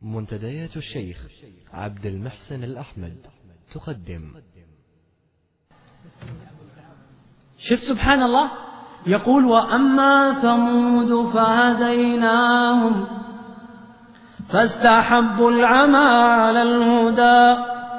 منتديات الشيخ عبد المحسن الأحمد تقدم. شفت سبحان الله يقول: وأما ثمود فهديناهم فاستحبوا العمى على الهدى.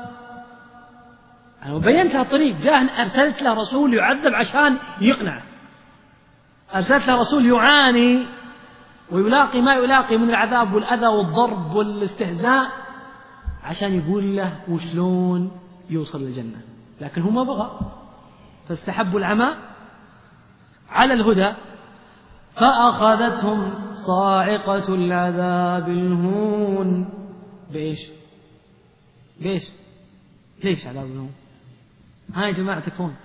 أنا بينت له الطريق، جاء أرسلت له رسول يعذب عشان يقنع، أرسلت له رسول يعاني ويلاقي ما يلاقي من العذاب والأذى والضرب والاستهزاء عشان يقول له وشلون يوصل للجنة، لكن هو ما بغى، فاستحبوا العمى على الهدى فأخذتهم صاعقة العذاب الهون. بإيش؟ ليش عذاب الهون؟ ها يا جماعة تكفون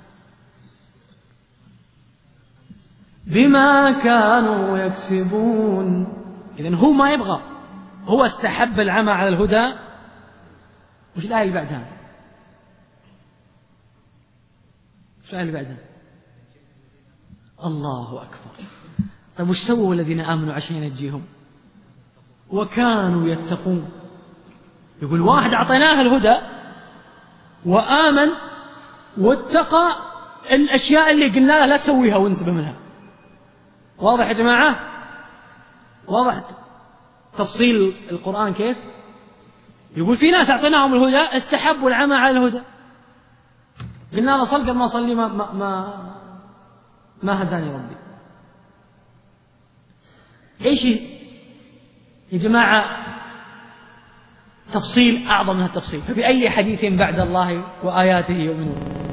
بما كانوا يكسبون. إذن هو ما يبغى، هو استحب العمى على الهدى. وش الآية اللي بعدها؟ الله أكبر. طيب وش سووا الذين آمنوا عشان ينجيهم؟ وكانوا يتقون. يقول واحد أعطيناه الهدى وآمن واتقى الأشياء اللي قلنا له لا تسويها وانتبه منها. واضح يا جماعة؟ واضح تفصيل القرآن كيف؟ يقول في ناس أعطيناهم الهدى استحبوا العمى على الهدى، قلنا له صل قبل ما صلي ما هداني ربي. ايش يا جماعة تفصيل أعظم من التفصيل؟ فبأي حديث بعد الله وآياته يؤمنون؟